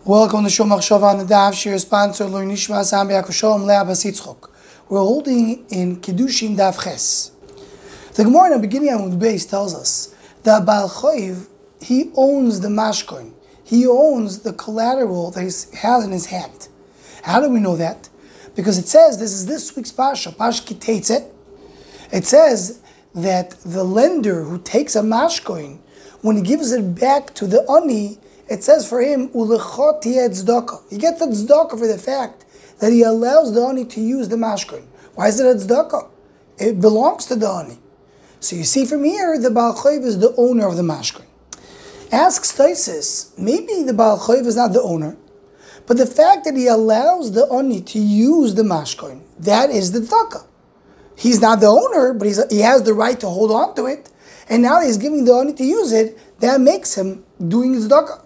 Welcome to Shul Machshava on the Daf. Shir sponsor Lo Nishma Sam B'Yakosholm Le'Abbas Yitzchok. We're holding in Kedushin Daf Ches. The Gemara in the beginning of the base tells us that Baal Choiv, he owns the mashkoin. He owns the collateral that he has in his hand. How do we know that? Because it says, this is this week's Pasha, Pash Kiteitzet. It says that the lender who takes a mashkoin, when he gives it back to the ani, it says for him, Ulechot tzedakah. He gets a tzedakah for the fact that he allows the ani to use the mashkoin. Why is it a tzedakah? It belongs to the ani. So you see from here, the Baal Choiv is the owner of the mashkoin. Asks Taisis, maybe the Baal Choiv is not the owner, but the fact that he allows the ani to use the mashkoin, that is the tzedakah. He's not the owner, but he has the right to hold on to it, and now he's giving the ani to use it. That makes him doing tzedakah.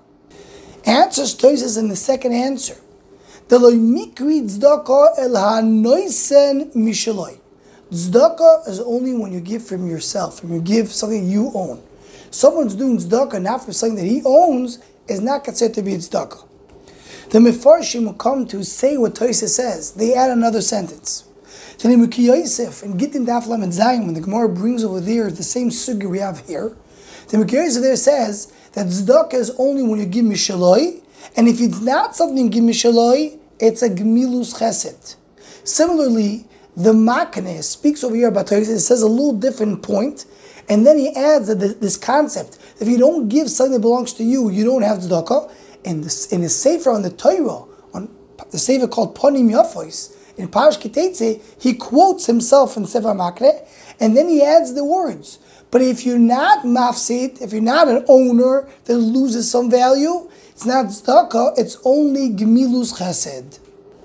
Answers Taisis in the second answer. The loy mikri tzedakah el hanoisen mishaloi. Tzedakah is only when you give from yourself, when you give something you own. Someone's doing tzedakah not for something that he owns is not considered to be tzedakah. The Mefarshim will come to say what Taisis says. They add another sentence. The Nemuki Yosef in Gittin Daf Lamed Zayin, when the Gemara brings over there the same sugi we have here, the Nemuki Yosef there says that tzedakah is only when you give mishaloi, and if it's not something you give mishaloi, it's a gemilus chesed. Similarly, the Makane speaks over here about Taisis. It says a little different point, and then he adds that this concept: if you don't give something that belongs to you, you don't have tzedakah. In his sefer on the Torah, on the sefer called Ponim Yafois, in Parash Kiteitzeh, he quotes himself in Sefer Makre, and then he adds the words. But if you're not mafsid, if you're not an owner that loses some value, it's not tzedakah, it's only gemilus chesed.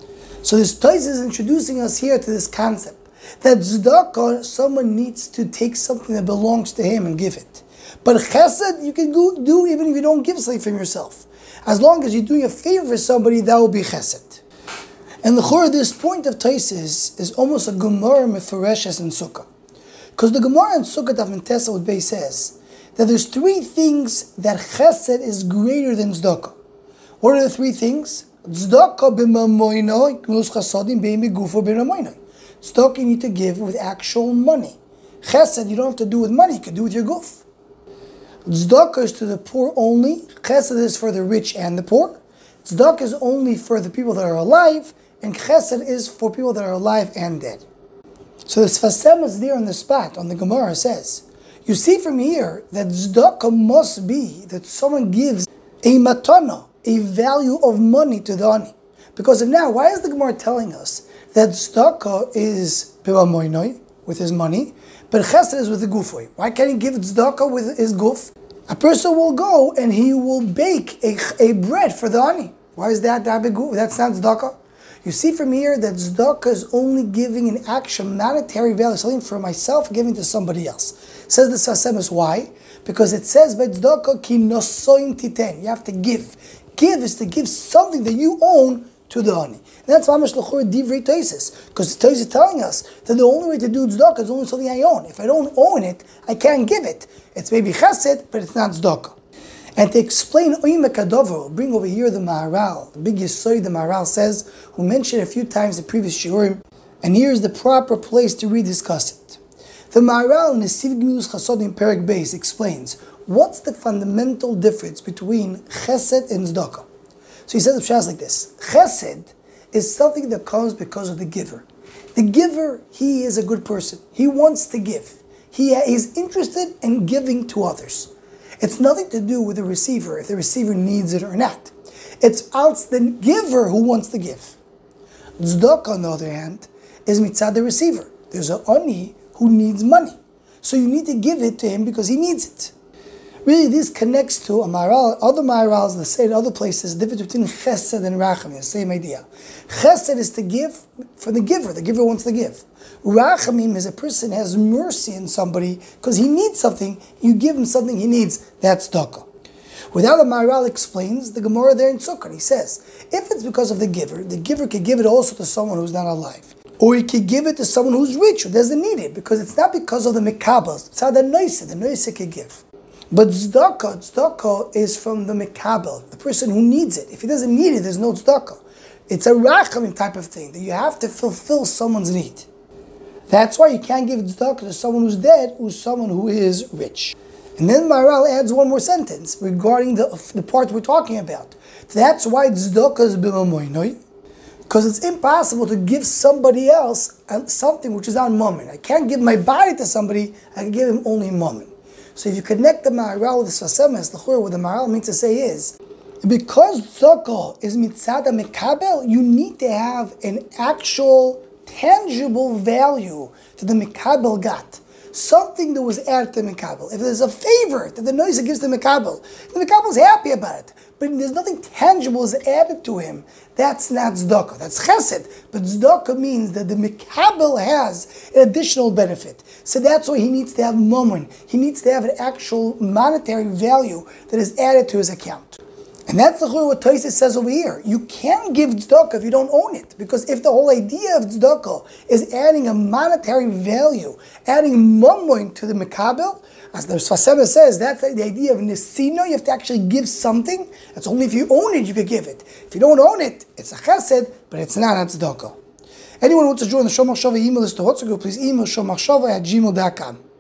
So this Taisis is introducing us here to this concept that tzedakah, someone needs to take something that belongs to him and give it. But chesed, you can do even if you don't give something from yourself. As long as you're doing a favor for somebody, that will be chesed. And the chor, this point of Taisis is almost a Gemara mefareshes in Sukkah. Because the Gemara in Sukkah Daf Mentesa with Bey says that there's three things that chesed is greater than tzedakah. What are the three things? Tzedakah b'mamoinoi, g'milus chasadim b'migufo b'mamoinoi. Tzedakah you need to give with actual money. Chesed you don't have to do with money, you can do with your guf. Tzedakah is to the poor only. Chesed is for the rich and the poor. Tzedakah is only for the people that are alive, and chesed is for people that are alive and dead. So the Sfas Emes is there on the spot, on the Gemara says, you see from here that tzedakah must be that someone gives a matana, a value of money to the ani. Because of now, why is the Gemara telling us that tzedakah is bimamoinoi, with his money, but chesed is with the gufoi? Why can't he give tzedakah with his guf? A person will go and he will bake a bread for the ani. Why is that? That's not tzedakah. You see from here that tzedakah is only giving an actual monetary value, something for myself, giving to somebody else. Says the Sfas Emes, why? Because it says by tzedakah ki nosoin titen. You have to give. Give is to give something that you own to the ani. And that's mamash l'chor divrei Taisis, because the Taisis is telling us that the only way to do tzedakah is only something I own. If I don't own it, I can't give it. It's maybe chesed, but it's not tzedakah. And to explain Oimek HaDover, we'll bring over here the Maharal, the big Yesod the Maharal says, who mentioned a few times the previous shiurim, and here is the proper place to rediscuss it. The Maharal in the Siv Gmilus Chasodim Perek Beis explains what's the fundamental difference between chesed and tzedakah. So he says the pshas like this: chesed is something that comes because of the giver. The giver, he is a good person. He wants to give. He is interested in giving to others. It's nothing to do with the receiver, if the receiver needs it or not. It's the giver who wants to give. Tzedakah, on the other hand, is mitzad the receiver. There's an ani who needs money. So you need to give it to him because he needs it. Really, this connects to a Maharal. Other Maharals, they say in other places, the difference between chesed and rachamim, the same idea. Chesed is to give for the giver wants to give. Rachamim is a person has mercy in somebody because he needs something, you give him something he needs, that's tzedakah. Without the Maharal explains, the Gemara there in Sukkot, he says, if it's because of the giver could give it also to someone who's not alive. Or he could give it to someone who's rich, who doesn't need it, because it's not because of the mekabels, it's how the noise could give. But tzedakah is from the mekabel, the person who needs it. If he doesn't need it, there's no tzedakah. It's a rachamim type of thing, that you have to fulfill someone's need. That's why you can't give tzedakah to someone who's dead, who's someone who is rich. And then Maharal adds one more sentence regarding the part we're talking about. That's why tzedakah is b'mamoinoi, because it's impossible to give somebody else something which is on mammon. I can't give my body to somebody, I can give him only mammon. So if you connect the Maharal with the Sfas Emes, what the Maharal means to say is, because tzedakah is mitzad mekabel, you need to have an actual, tangible value to the mekabel got. Something that was added to the mekabel. If there's a favor that the noiser gives to the mekabel is happy about it, but there's nothing tangible is added to him, that's not tzedakah. That's chesed. But tzedakah means that the mekabel has an additional benefit. So that's why he needs to have mammon. He needs to have an actual monetary value that is added to his account. And that's what Tosfos says over here. You can't give tzedakah if you don't own it. Because if the whole idea of tzedakah is adding a monetary value, adding mammon to the mekabel, as the Sfas Emes says, that's the idea of nesino. You have to actually give something. That's only if you own it, you could give it. If you don't own it, it's a chesed, but it's not a tzedakah. Anyone who wants to join the Shomachshava email list to WhatsApp group, please email shomachshava@gmail.com.